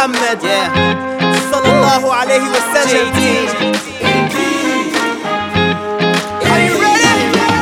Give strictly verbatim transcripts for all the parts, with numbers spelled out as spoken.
Muhammad. Yeah. Sallallahu alayhi wa sallam. Are you ready?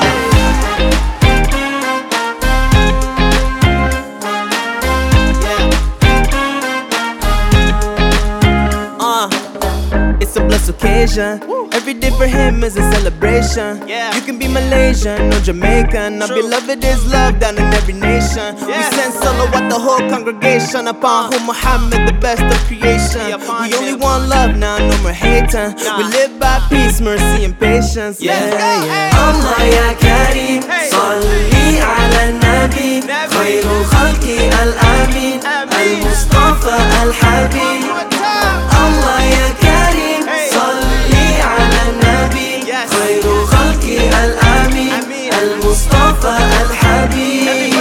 Yeah. Uh, it's a blessed occasion. Every day for him is a celebration. Yeah. You can be Malaysian or Jamaican. Our beloved is loved down in every nation. Yeah. We send salawat the whole congregation upon whom Muhammad, the best of creation. Yeah, we only him. Want love now, no more hating. Nah. We live by peace, mercy and patience. Yeah, yeah, yeah. Allah ya Karim, salli ala nabi, khairul khalqi al-amin, al-Mustafa al-Habib. Allah ya Karim, salli ala nabi, khairul khalqi al-amin, al-Mustafa al-Habib.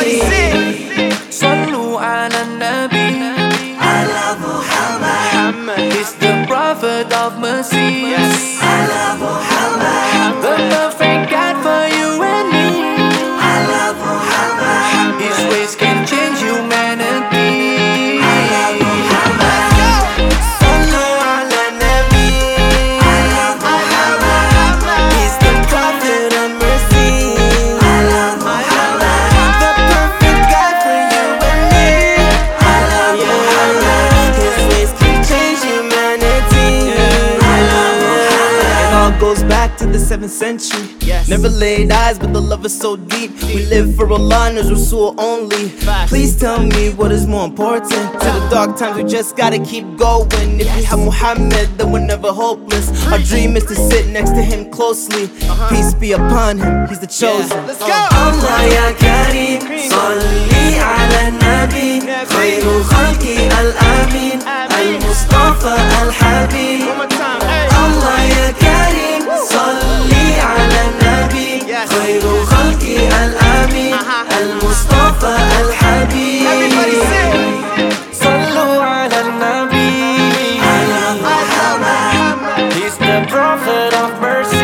Sallu ala nabi, ala Muhammad, he's the prophet of mercy. ala Muhammad, The perfect guide for you and me. ala Muhammad, His ways can change humanity. ala Muhammad, Sallu ala Nabi, ala Muhammad, he's the prophet of mercy. ala Muhammad, The perfect guide for you and me. ala Muhammad, His ways can change humanity. It all goes back to the seventh century. Yes. Never laid eyes, but the love is so deep. We live for Allah and His Rasul only. Please tell me what is more important. To the dark times, we just gotta keep going. If we have Muhammad, then we're never hopeless. Our dream is to sit next to him closely. Peace be upon him, he's the chosen. Let's go. Allah ya Karim, salli ala nabi, khairul khalqi al-amin, al-Mustafa al-Habib. Allah ya Karim, salli ala nabi, khairul khalqi al-amin, al-Mustafa al-Habib. Sallu ala nabi, ala Muhammad, he's the prophet of mercy.